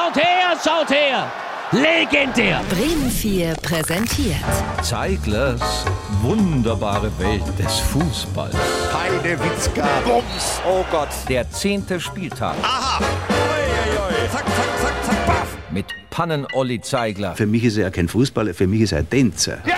schaut her, schaut her! Legendär! Bremen 4 präsentiert Zeiglers wunderbare Welt des Fußballs. Heidewitzka. Bums. Oh Gott. Der 10. Spieltag. Aha. Zack, zack, zack, zack, baff. Mit Pannen-Olli Zeigler. Für mich ist er kein Fußballer, für mich ist er ein Tänzer. Ja!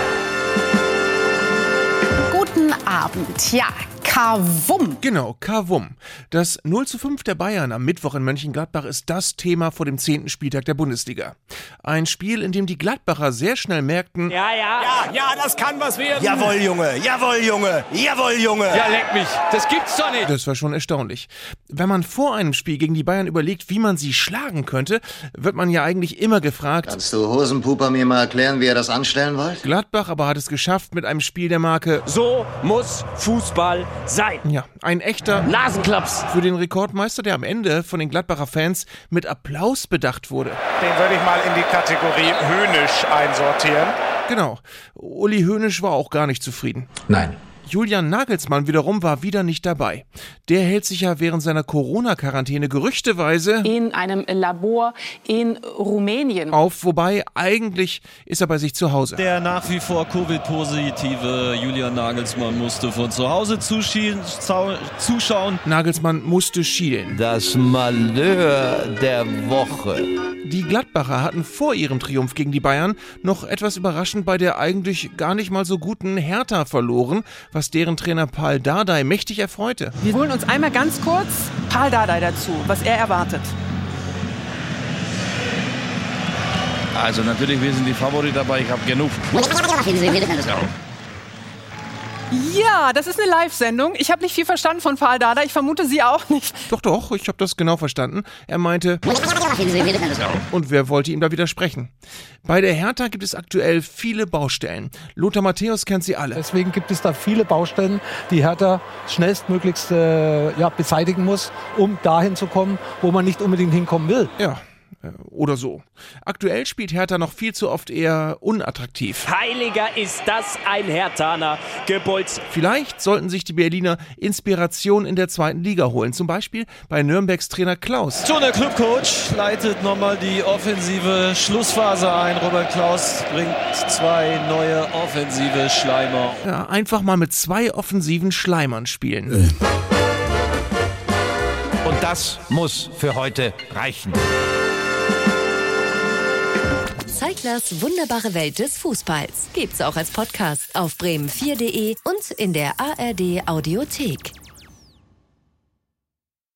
Guten Abend. Ja, Kavum. Genau, Kavum. Das 0:5 der Bayern am Mittwoch in Mönchengladbach ist das Thema vor dem 10. Spieltag der Bundesliga. Ein Spiel, in dem die Gladbacher sehr schnell merkten, Ja, Das kann was werden. Jawohl, Junge. Jawohl, Junge. Jawohl, Junge. Ja, leck mich. Das gibt's doch nicht. das war schon erstaunlich. Wenn man vor einem Spiel gegen die Bayern überlegt, wie man sie schlagen könnte, wird man ja eigentlich immer gefragt. Kannst du Hosenpuper mir mal erklären, wie ihr das anstellen wollt? Gladbach aber hat es geschafft mit einem Spiel der Marke, So muss Fußball sein. ja, ein echter Nasenklaps. für den Rekordmeister, der am Ende von den Gladbacher Fans mit Applaus bedacht wurde. Den würde ich mal in die Kategorie höhnisch einsortieren. Genau, Uli Hoeneß war auch gar nicht zufrieden. Nein. Julian Nagelsmann wiederum war wieder nicht dabei. Der hält sich ja während seiner Corona-Quarantäne gerüchteweise In einem Labor in Rumänien. auf, wobei eigentlich ist er bei sich zu Hause. Der nach wie vor Covid-positive Julian Nagelsmann musste von zu Hause zuschauen. Nagelsmann musste schielen. Das Malheur der Woche. Die Gladbacher hatten vor ihrem Triumph gegen die Bayern noch etwas überraschend bei der eigentlich gar nicht mal so guten Hertha verloren, was deren Trainer Pal Dardai mächtig erfreute. Wir holen uns einmal ganz kurz Pal Dardai dazu, was er erwartet. Also natürlich, wir sind die Favorit dabei, ich habe genug. Ja, das ist eine Live-Sendung. Ich habe nicht viel verstanden von Pal Dardai. Ich vermute, Sie auch nicht. Doch, ich habe das genau verstanden. Er meinte, und wer wollte ihm da widersprechen? Bei der Hertha gibt es aktuell viele Baustellen. Lothar Matthäus kennt sie alle. Deswegen gibt es da viele Baustellen, die Hertha schnellstmöglichst beseitigen muss, um dahin zu kommen, wo man nicht unbedingt hinkommen will. Ja, oder so. Aktuell spielt Hertha noch viel zu oft eher unattraktiv. Heiliger ist das ein Herthaner gebolzt. Vielleicht sollten sich die Berliner Inspiration in der 2. Liga holen. Zum Beispiel bei Nürnbergs Trainer Klaus. Schon der Clubcoach leitet nochmal die offensive Schlussphase ein. Robert Klaus bringt 2 neue offensive Schleimer. Ja, einfach mal mit 2 offensiven Schleimern spielen. Und das muss für heute reichen. Zeiglers wunderbare Welt des Fußballs. Gibt's auch als Podcast auf bremen4.de und in der ARD Audiothek.